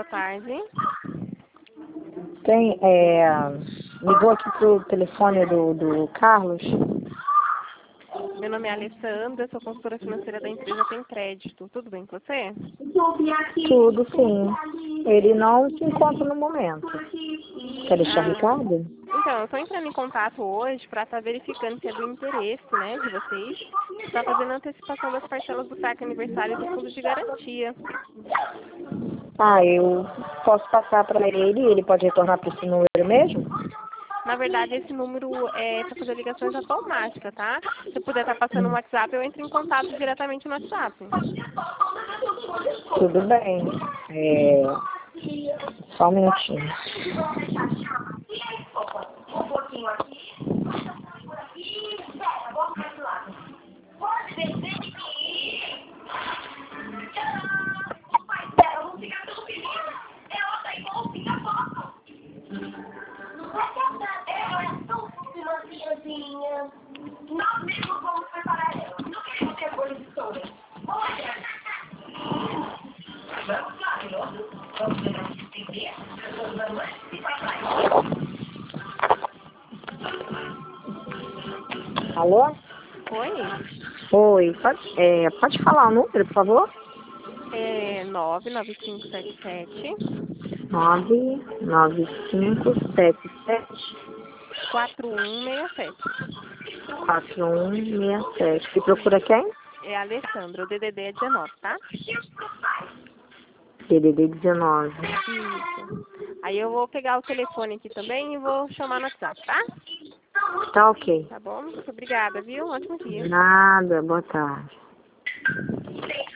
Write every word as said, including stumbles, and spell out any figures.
boa tarde. Tem, é, ligou aqui pro telefone do, do Carlos. Meu nome é Alessandra, sou consultora financeira da empresa Tem Crédito. Tudo bem com você? Tudo, sim. Ele não se encontra no momento. Quer deixar Ah, recado? então, eu estou entrando em contato hoje para estar verificando se é do interesse, né, de vocês, está fazendo a antecipação das parcelas do saque aniversário do fundo de garantia. Ah, eu posso passar para ele e ele pode retornar para esse número mesmo? Na verdade, esse número é para fazer ligações automáticas, tá? Se puder estar passando no WhatsApp, eu entro em contato diretamente no WhatsApp. Tudo bem. É, só um minutinho. Um pouquinho aqui. Pode descer aqui. Espera, não fica tão pequeno. Ela tá igualzinha a foto. Não vai casar. Ela é tão financinha. Nós mesmos vamos preparar ela. Não queremos ter bolha de soura. Olha. Vamos lá, piloto. Vamos ver onde entender. Vamos se papai. Alô? Oi? Oi, pode, é, pode falar o número, por favor? É nove nove cinco sete sete nove nove cinco sete sete quatro um seis sete. quatro um seis sete. Você procura quem? É a Alessandra, o D D D é dezenove, tá? D D D dezenove. Isso. Aí eu vou pegar o telefone aqui também e vou chamar no WhatsApp, tá? Tá ok. Tá bom? Muito obrigada, viu? Um ótimo dia. Nada, boa tarde.